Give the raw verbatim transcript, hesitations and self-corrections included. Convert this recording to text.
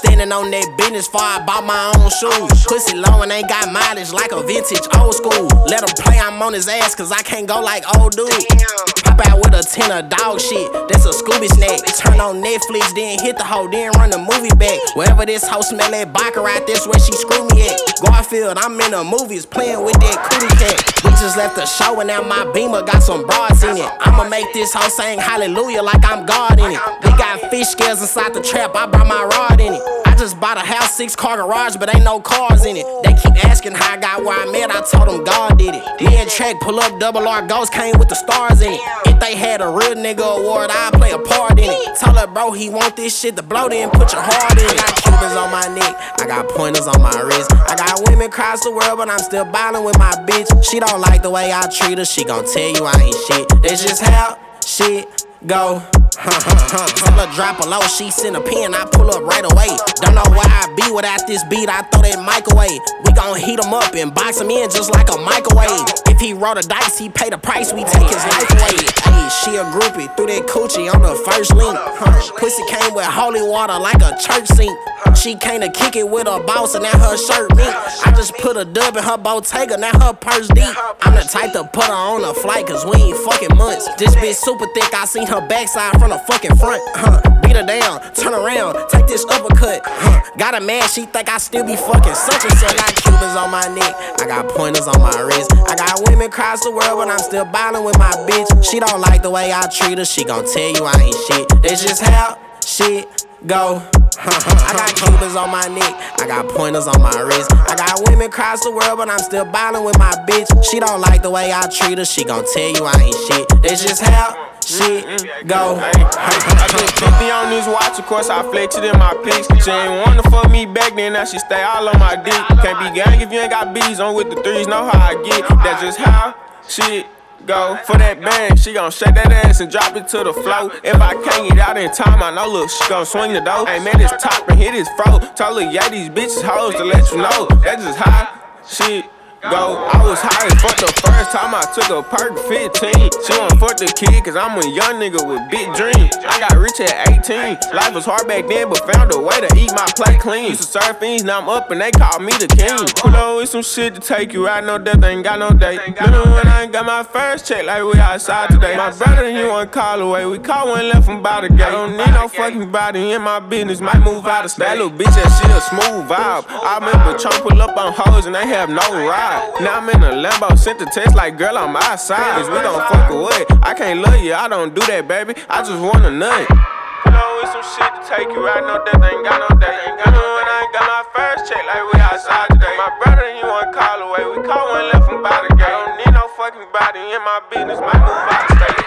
standing on that business before I bought my own shoes. Pussy low and ain't got mileage like a vintage old school. Let him play, I'm on his ass cause I can't go like old dude. Pop out with a tin of dog shit, that's a Scooby snack. Turn on Netflix, then hit the hoe, then run the movie back. Wherever this hoe smell that baccarat, that's where she screw me at. Garfield, I'm in the movies playing with that cootie cat. We just left the show and now my Beamer got some broads in it. I'ma make this hoe sing hallelujah like I'm God in it. We got fish scales inside the trap, I brought my rod in it. I just bought a house, six car garage, but ain't no cars in it. They keep asking how I got where I'm at, I told them God did it. Me and Track pull up, double R Ghost came with the stars in it. If they had a real nigga award, I'd play a part in it. Told her bro, he want this shit to blow, then put your heart in it. I got Cubans on my neck, I got pointers on my wrist. I got women across the world, but I'm still ballin' with my bitch. She don't like the way I treat her, she gon' tell you I ain't shit. That's just how shit go. Tell her drop a low, she send a pin, I pull up right away. Don't know where I be without this beat, I throw that microwave. We gon' heat him up and box him in just like a microwave. If he roll the dice, he pay the price, we take his life away. Ayy, she a groupie, threw that coochie on the first link. Huh. Pussy came with holy water like a church sink. She came to kick it with a boss and now her shirt mink. I just put a dub in her Bottega, now her purse deep. I'm the type to put her on a flight cause we ain't fucking months. This bitch super thick, I seen her backside from the fucking front. Huh. Beat her down, turn around, take this uppercut. Huh. Got her mad, she think I still be fucking such and such. I got Cubans on my neck, I got pointers on my wrist. I got women across the world, but I'm still ballin' with my bitch. She don't like the way I treat her, she gon' tell you I ain't shit. That's just how shit go. I got Cubans on my neck, I got pointers on my wrist. I got women across the world, but I'm still ballin' with my bitch. She don't like the way I treat her, she gon' tell you I ain't shit. That's just how shit go. I just fifty on this watch, of course I flexed it in my pics. She ain't wanna fuck me back then, now she stay all on my dick. Can't be gang if you ain't got B's on with the threes, know how I get. That's just how shit go. For that bang, she gon' shake that ass and drop it to the floor. If I can't get out in time, I know look, she gon' swing the door. Ain't man, this top and hit his fro. Tell her, yeah, these bitches hoes to let you know. That's just how shit go. I was high as fuck the first time I took a perk fifteen. She want fuck the kid cause I'm a young nigga with big dreams. I got rich at eighteen. Life was hard back then but found a way to eat my plate clean. Used to serve fiends, now I'm up and they call me the king. Pull up with some shit to take you out, no death, ain't got no date. Remember when I ain't got my first check like we outside today. My brother, he one call away, we call one left from by the gate. I don't need no fucking body in my business, might move out of state. That little bitch, that shit a smooth vibe. I remember Trump pull up on hoes and they have no ride. Now I'm in a Lambo, sent the text like, girl, I'm outside. Is we gon' fuck away? I can't love you, I don't do that, baby. I just want a nut. You know, it's some shit to take you out, no death, ain't got no day. Ain't got no when I ain't got my first check like we outside today. My brother, he one call away, we call one left from by the gate. I don't need no fucking body in my business, might move out of state.